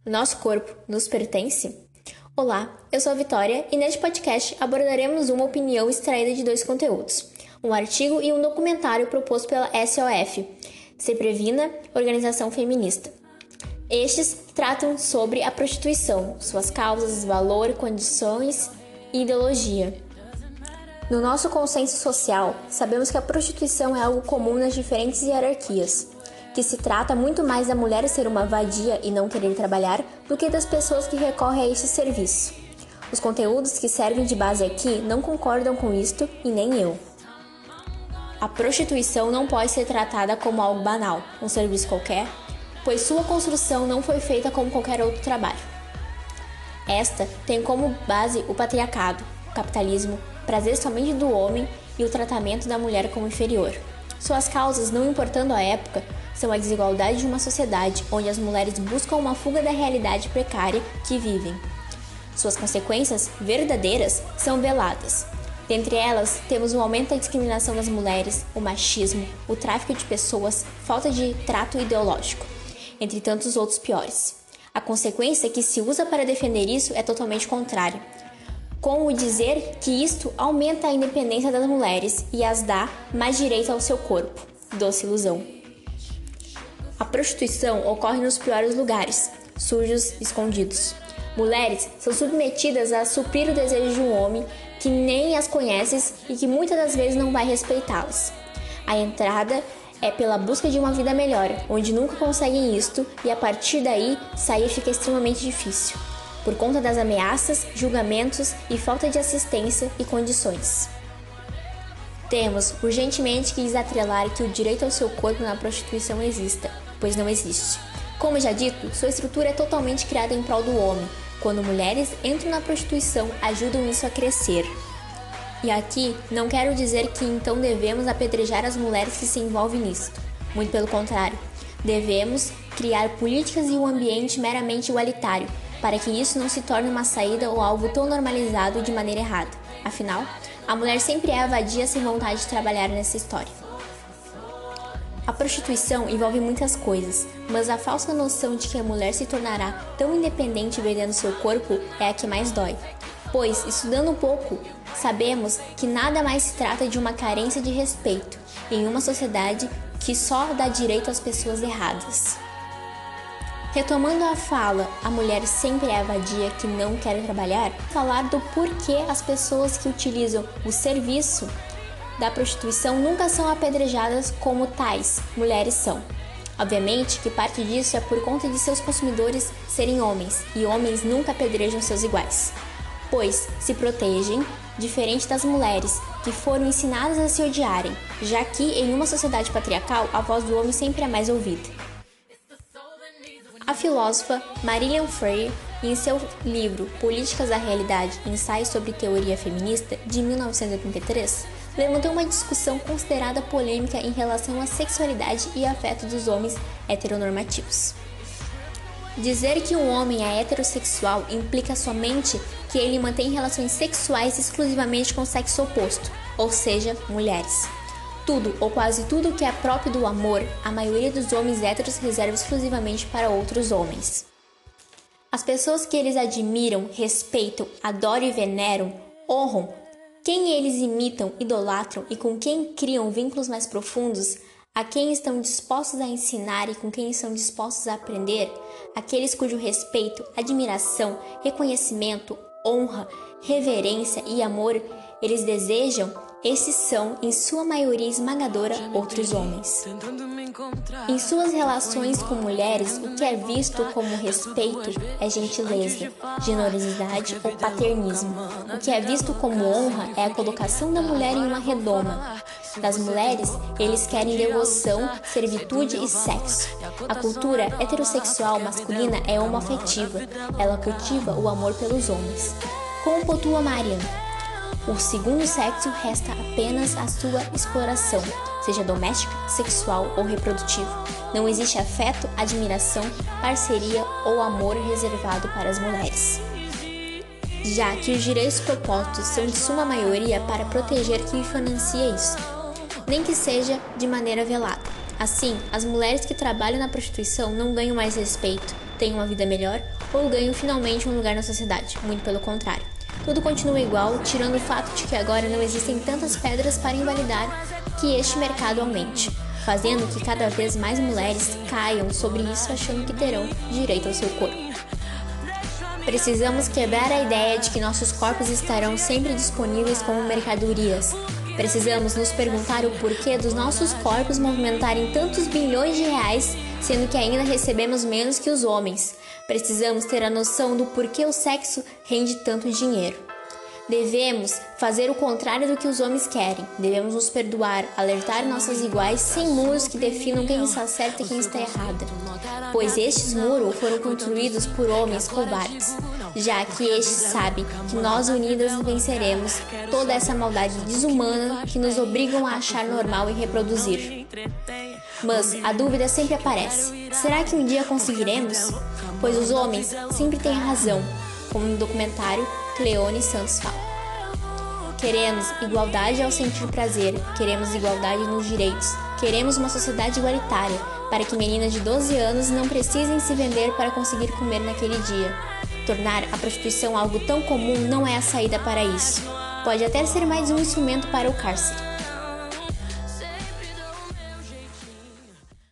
Nosso corpo nos pertence? Olá, eu sou a Vitória e neste podcast abordaremos uma opinião extraída de dois conteúdos, um artigo e um documentário proposto pela SOF, Se Previna, Organização Feminista. Estes tratam sobre a prostituição, suas causas, valor, condições e ideologia. No nosso consenso social, sabemos que a prostituição é algo comum nas diferentes hierarquias, que se trata muito mais da mulher ser uma vadia e não querer trabalhar do que das pessoas que recorrem a este serviço. Os conteúdos que servem de base aqui não concordam com isto e nem eu. A prostituição não pode ser tratada como algo banal, um serviço qualquer, pois sua construção não foi feita como qualquer outro trabalho. Esta tem como base o patriarcado, o capitalismo, o prazer somente do homem e o tratamento da mulher como inferior. Suas causas, não importando a época, são a desigualdade de uma sociedade onde as mulheres buscam uma fuga da realidade precária que vivem. Suas consequências verdadeiras são veladas. Dentre elas, temos o aumento da discriminação das mulheres, o machismo, o tráfico de pessoas, falta de trato ideológico, entre tantos outros piores. A consequência que se usa para defender isso é totalmente contrária, com o dizer que isto aumenta a independência das mulheres e as dá mais direito ao seu corpo. Doce ilusão. A prostituição ocorre nos piores lugares, sujos, escondidos. Mulheres são submetidas a suprir o desejo de um homem que nem as conhece e que muitas das vezes não vai respeitá-las. A entrada é pela busca de uma vida melhor, onde nunca conseguem isto e a partir daí sair fica extremamente difícil, por conta das ameaças, julgamentos e falta de assistência e condições. Temos urgentemente que desatrelar que o direito ao seu corpo na prostituição exista, pois não existe. Como já dito, sua estrutura é totalmente criada em prol do homem. Quando mulheres entram na prostituição, ajudam isso a crescer. E aqui não quero dizer que então devemos apedrejar as mulheres que se envolvem nisso. Muito pelo contrário, devemos criar políticas e um ambiente meramente igualitário, para que isso não se torne uma saída ou algo tão normalizado de maneira errada. Afinal, a mulher sempre é a vadia sem vontade de trabalhar nessa história. A prostituição envolve muitas coisas, mas a falsa noção de que a mulher se tornará tão independente vendendo seu corpo é a que mais dói. Pois, estudando um pouco, sabemos que nada mais se trata de uma carência de respeito em uma sociedade que só dá direito às pessoas erradas. Retomando a fala, a mulher sempre é a vadia que não quer trabalhar, falar do porquê as pessoas que utilizam o serviço da prostituição nunca são apedrejadas como tais mulheres são. Obviamente que parte disso é por conta de seus consumidores serem homens, e homens nunca apedrejam seus iguais, pois se protegem, diferente das mulheres, que foram ensinadas a se odiarem, já que em uma sociedade patriarcal a voz do homem sempre é mais ouvida. A filósofa Marilyn Freire, em seu livro Políticas da Realidade, Ensaios sobre Teoria Feminista, de 1983, levantou uma discussão considerada polêmica em relação à sexualidade e afeto dos homens heteronormativos. Dizer que um homem é heterossexual implica somente que ele mantém relações sexuais exclusivamente com o sexo oposto, ou seja, mulheres. Tudo ou quase tudo que é próprio do amor, a maioria dos homens héteros reserva exclusivamente para outros homens. As pessoas que eles admiram, respeitam, adoram e veneram, honram, quem eles imitam, idolatram e com quem criam vínculos mais profundos, a quem estão dispostos a ensinar e com quem estão dispostos a aprender, aqueles cujo respeito, admiração, reconhecimento, honra, reverência e amor eles desejam, esses são, em sua maioria esmagadora, outros homens. Em suas relações com mulheres, o que é visto como respeito é gentileza, generosidade ou paternismo. O que é visto como honra é a colocação da mulher em uma redoma. Das mulheres, eles querem devoção, servitude e sexo. A cultura heterossexual masculina é homoafetiva. Ela cultiva o amor pelos homens. Como pontua Marian, o segundo sexo resta apenas a sua exploração, seja doméstica, sexual ou reprodutivo. Não existe afeto, admiração, parceria ou amor reservado para as mulheres. Já que os direitos propostos são de suma maioria para proteger quem financia isso, nem que seja de maneira velada. Assim, as mulheres que trabalham na prostituição não ganham mais respeito, têm uma vida melhor ou ganham finalmente um lugar na sociedade, muito pelo contrário. Tudo continua igual, tirando o fato de que agora não existem tantas pedras para invalidar que este mercado aumente, fazendo que cada vez mais mulheres caiam sobre isso achando que terão direito ao seu corpo. Precisamos quebrar a ideia de que nossos corpos estarão sempre disponíveis como mercadorias. Precisamos nos perguntar o porquê dos nossos corpos movimentarem tantos bilhões de reais, sendo que ainda recebemos menos que os homens. Precisamos ter a noção do porquê o sexo rende tanto dinheiro. Devemos fazer o contrário do que os homens querem. Devemos nos perdoar, alertar nossas iguais sem muros que definam quem está certo e quem está errada. Pois estes muros foram construídos por homens covardes, já que estes sabem que nós unidas venceremos toda essa maldade desumana que nos obrigam a achar normal e reproduzir. Mas a dúvida sempre aparece. Será que um dia conseguiremos? Pois os homens sempre têm razão, como no documentário Cleone Santos fala. Queremos igualdade ao sentir prazer, queremos igualdade nos direitos, queremos uma sociedade igualitária, para que meninas de 12 anos não precisem se vender para conseguir comer naquele dia. Tornar a prostituição algo tão comum não é a saída para isso. Pode até ser mais um instrumento para o cárcere.